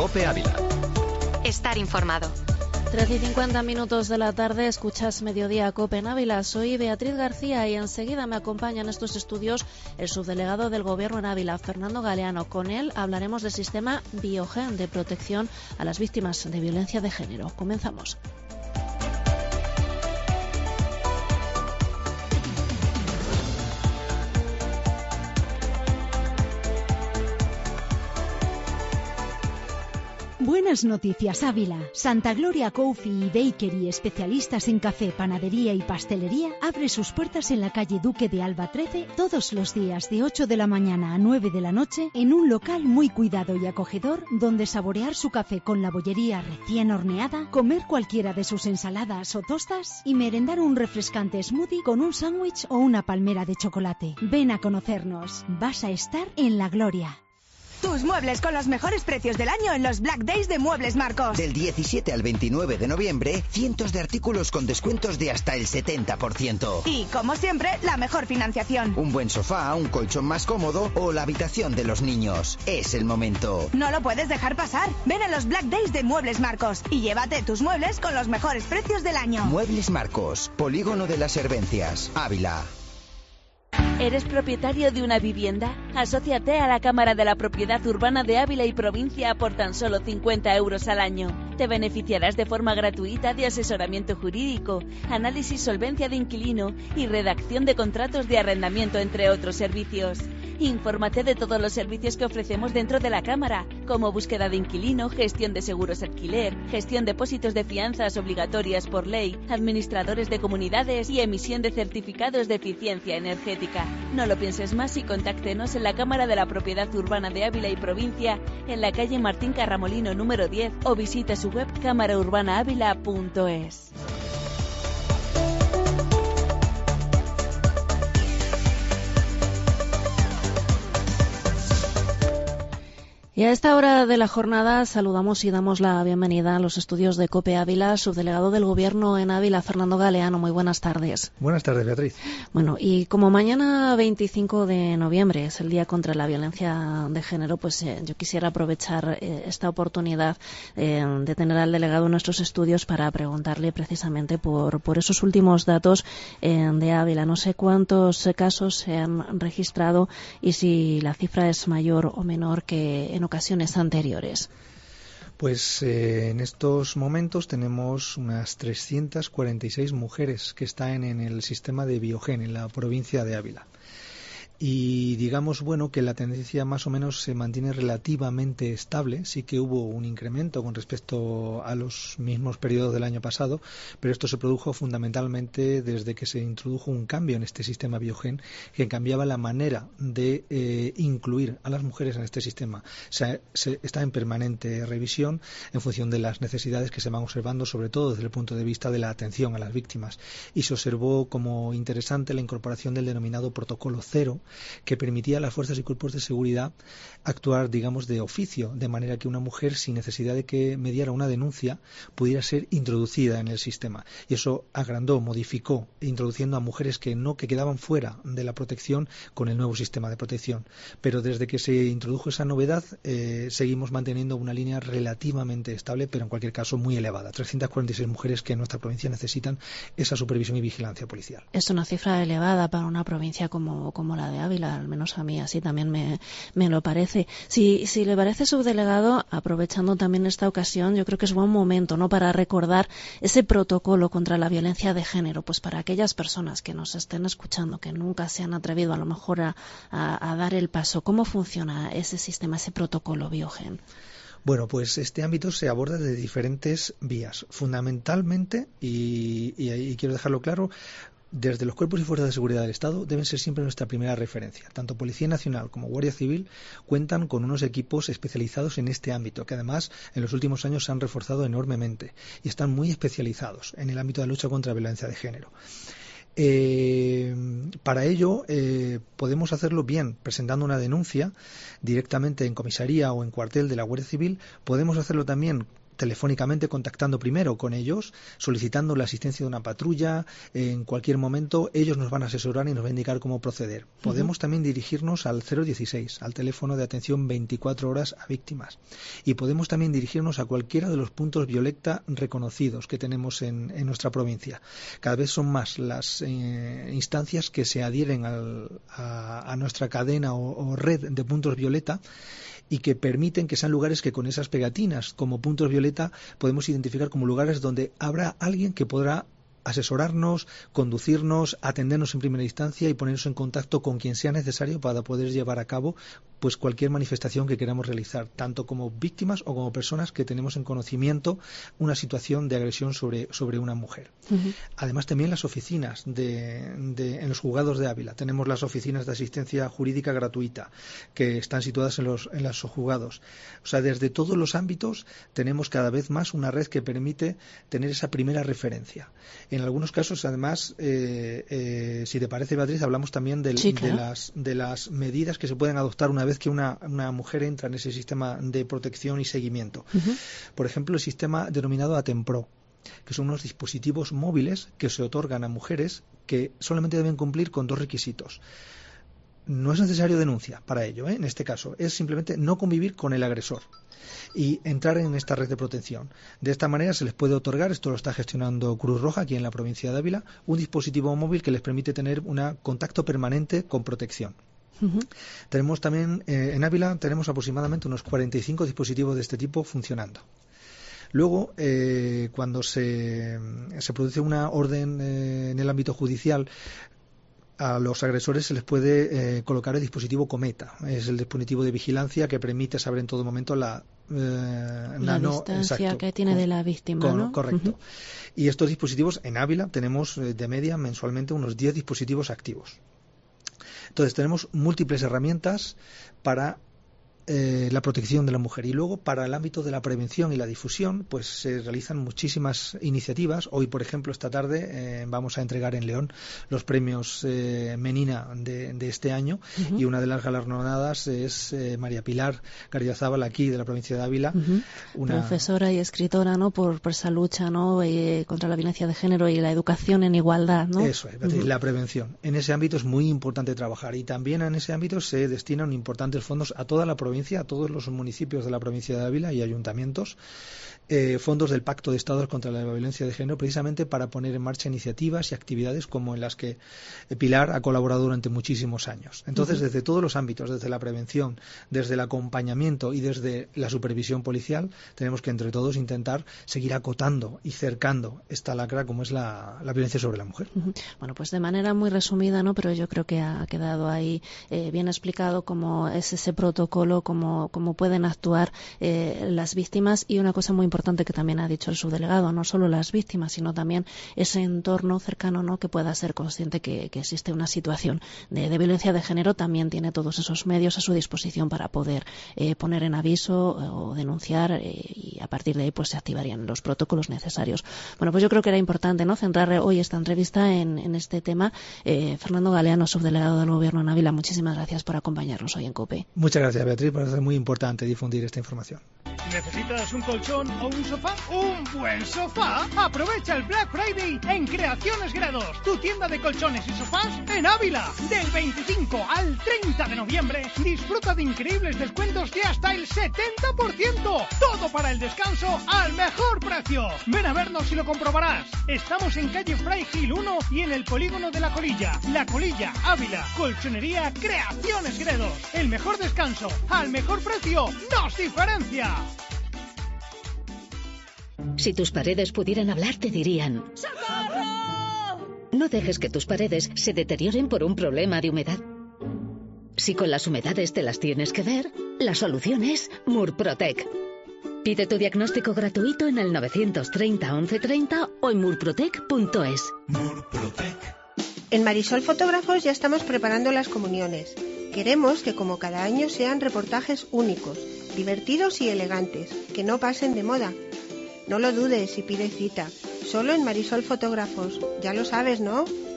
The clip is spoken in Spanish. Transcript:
COPE Ávila. Estar informado. 13:50 de la tarde, escuchas Mediodía COPE en Ávila. Soy Beatriz García y enseguida me acompaña en estos estudios el subdelegado del Gobierno en Ávila, Fernando Galeano. Con él hablaremos del sistema Biogen de protección a las víctimas de violencia de género. Comenzamos. Buenas noticias, Ávila. Santa Gloria Coffee y Bakery, especialistas en café, panadería y pastelería, abre sus puertas en la calle Duque de Alba 13 todos los días de 8 de la mañana a 9 de la noche en un local muy cuidado y acogedor donde saborear su café con la bollería recién horneada, comer cualquiera de sus ensaladas o tostas y merendar un refrescante smoothie con un sándwich o una palmera de chocolate. Ven a conocernos. Vas a estar en la gloria. Tus muebles con los mejores precios del año en los Black Days de Muebles Marcos. Del 17 al 29 de noviembre, cientos de artículos con descuentos de hasta el 70%. Y, como siempre, la mejor financiación. Un buen sofá, un colchón más cómodo o la habitación de los niños. Es el momento. No lo puedes dejar pasar. Ven a los Black Days de Muebles Marcos y llévate tus muebles con los mejores precios del año. Muebles Marcos, Polígono de las Hervencias, Ávila. ¿Eres propietario de una vivienda? Asóciate a la Cámara de la Propiedad Urbana de Ávila y Provincia por tan solo 50 euros al año. Te beneficiarás de forma gratuita de asesoramiento jurídico, análisis solvencia de inquilino y redacción de contratos de arrendamiento, entre otros servicios. Infórmate de todos los servicios que ofrecemos dentro de la Cámara, como búsqueda de inquilino, gestión de seguros alquiler, gestión de depósitos de fianzas obligatorias por ley, administradores de comunidades y emisión de certificados de eficiencia energética. No lo pienses más y contáctenos en la Cámara de la Propiedad Urbana de Ávila y Provincia, en la calle Martín Carramolino número 10, o visita su web cámaraurbanaavila.es. Y a esta hora de la jornada saludamos y damos la bienvenida a los estudios de COPE Ávila, subdelegado del Gobierno en Ávila, Fernando Galeano. Muy buenas tardes. Buenas tardes, Beatriz. Bueno, y como mañana 25 de noviembre es el Día contra la Violencia de Género, pues yo quisiera aprovechar esta oportunidad de tener al delegado en nuestros estudios para preguntarle precisamente por esos últimos datos de Ávila. No sé cuántos casos se han registrado y si la cifra es mayor o menor que en ocasiones anteriores. Pues en estos momentos tenemos unas 346 mujeres que están en el sistema de Biogen en la provincia de Ávila. Y digamos, bueno, que la tendencia más o menos se mantiene relativamente estable. Sí que hubo un incremento con respecto a los mismos periodos del año pasado, pero esto se produjo fundamentalmente desde que se introdujo un cambio en este sistema Biogen que cambiaba la manera de incluir a las mujeres en este sistema. O sea, está en permanente revisión en función de las necesidades que se van observando, sobre todo desde el punto de vista de la atención a las víctimas. Y se observó como interesante la incorporación del denominado protocolo 0, que permitía a las fuerzas y cuerpos de seguridad actuar, digamos, de oficio, de manera que una mujer, sin necesidad de que mediara una denuncia, pudiera ser introducida en el sistema. Y eso agrandó, modificó, introduciendo a mujeres que quedaban fuera de la protección con el nuevo sistema de protección. Pero desde que se introdujo esa novedad, seguimos manteniendo una línea relativamente estable, pero en cualquier caso muy elevada. 346 mujeres que en nuestra provincia necesitan esa supervisión y vigilancia policial. Es una cifra elevada para una provincia como la de Ávila, al menos a mí así también me lo parece. Si le parece, subdelegado, aprovechando también esta ocasión, yo creo que es buen momento, ¿no?, para recordar ese protocolo contra la violencia de género, pues para aquellas personas que nos estén escuchando, que nunca se han atrevido a lo mejor a dar el paso. ¿Cómo funciona ese sistema, ese protocolo Biogen? Bueno, pues este ámbito se aborda de diferentes vías. Fundamentalmente, y quiero dejarlo claro, desde los cuerpos y fuerzas de seguridad del Estado deben ser siempre nuestra primera referencia. Tanto Policía Nacional como Guardia Civil cuentan con unos equipos especializados en este ámbito, que además en los últimos años se han reforzado enormemente y están muy especializados en el ámbito de la lucha contra la violencia de género. Para ello podemos hacerlo bien presentando una denuncia directamente en comisaría o en cuartel de la Guardia Civil. Podemos hacerlo también telefónicamente contactando primero con ellos, solicitando la asistencia de una patrulla. En cualquier momento ellos nos van a asesorar y nos van a indicar cómo proceder. Podemos también dirigirnos al 016, al teléfono de atención 24 horas a víctimas. Y podemos también dirigirnos a cualquiera de los puntos violeta reconocidos que tenemos en nuestra provincia. Cada vez son más las instancias que se adhieren a nuestra cadena o red de puntos violeta, y que permiten que sean lugares que con esas pegatinas como puntos violeta podemos identificar como lugares donde habrá alguien que podrá asesorarnos, conducirnos, atendernos en primera instancia y ponernos en contacto con quien sea necesario para poder llevar a cabo pues cualquier manifestación que queramos realizar, tanto como víctimas o como personas que tenemos en conocimiento una situación de agresión sobre una mujer. Además, también las oficinas en los juzgados de Ávila. Tenemos las oficinas de asistencia jurídica gratuita que están situadas en los juzgados. O sea, desde todos los ámbitos tenemos cada vez más una red que permite tener esa primera referencia. En algunos casos, además, si te parece, Beatriz, hablamos también de las medidas que se pueden adoptar una vez que una mujer entra en ese sistema de protección y seguimiento. Por ejemplo, el sistema denominado Atempro, que son unos dispositivos móviles que se otorgan a mujeres que solamente deben cumplir con 2 requisitos. No es necesario denuncia para ello, en este caso. Es simplemente no convivir con el agresor y entrar en esta red de protección. De esta manera se les puede otorgar, esto lo está gestionando Cruz Roja aquí en la provincia de Ávila, un dispositivo móvil que les permite tener un contacto permanente con protección. Tenemos también, en Ávila tenemos aproximadamente unos 45 dispositivos de este tipo funcionando. Luego, cuando se produce una orden en el ámbito judicial, a los agresores se les puede colocar el dispositivo Cometa. Es el dispositivo de vigilancia que permite saber en todo momento la distancia que tiene de la víctima, ¿no? Correcto. Y estos dispositivos en Ávila tenemos de media mensualmente unos 10 dispositivos activos. Entonces tenemos múltiples herramientas para la protección de la mujer. Y luego, para el ámbito de la prevención y la difusión, pues se realizan muchísimas iniciativas. Hoy, por ejemplo, esta tarde vamos a entregar en León los premios Menina de este año, y una de las galardonadas es María Pilar Garriazábal, aquí de la provincia de Ávila, una profesora y escritora, ¿no?, por esa lucha, ¿no?, contra la violencia de género y la educación en igualdad, ¿no? Eso es, la prevención. En ese ámbito es muy importante trabajar, y también en ese ámbito se destinan importantes fondos a toda la provincia, a todos los municipios de la provincia de Ávila y ayuntamientos, fondos del Pacto de Estados contra la Violencia de Género, precisamente para poner en marcha iniciativas y actividades como en las que Pilar ha colaborado durante muchísimos años. Entonces, desde todos los ámbitos, desde la prevención, desde el acompañamiento y desde la supervisión policial, tenemos que entre todos intentar seguir acotando y cercando esta lacra como es la violencia sobre la mujer. Bueno, pues de manera muy resumida, ¿no?, pero yo creo que ha quedado ahí bien explicado cómo es ese protocolo, cómo pueden actuar las víctimas, y una cosa muy importante que también ha dicho el subdelegado, no solo las víctimas, sino también ese entorno cercano, ¿no?, que pueda ser consciente que existe una situación de violencia de género, también tiene todos esos medios a su disposición para poder poner en aviso o denunciar, y a partir de ahí pues se activarían los protocolos necesarios. Bueno, pues yo creo que era importante, ¿no?, centrar hoy esta entrevista en este tema. Fernando Galeano, subdelegado del Gobierno en Ávila, muchísimas gracias por acompañarnos hoy en COPE. Muchas gracias, Beatriz, por ser muy importante difundir esta información. ¿Necesitas un colchón o un sofá? ¡Un buen sofá! Aprovecha el Black Friday en Creaciones Grados, tu tienda de colchones y sofás en Ávila. Del 25 al 30 de noviembre, disfruta de increíbles descuentos de hasta el 70%. Todo para el descanso al mejor precio. Ven a vernos y lo comprobarás. Estamos en calle Fray Gil 1 y en el polígono de La Colilla. La Colilla, Ávila. Colchonería Creaciones Gredos. El mejor descanso al mejor precio nos diferencia. Si tus paredes pudieran hablar, te dirían: ¡socorro! No dejes que tus paredes se deterioren por un problema de humedad. Si con las humedades te las tienes que ver, la solución es Murprotec. Pide tu diagnóstico gratuito en el 930 1130 o en murprotec.es. Murprotec. En Marisol Fotógrafos ya estamos preparando las comuniones. Queremos que, como cada año, sean reportajes únicos, divertidos y elegantes, que no pasen de moda. No lo dudes y pide cita. Solo en Marisol Fotógrafos. Ya lo sabes, ¿no?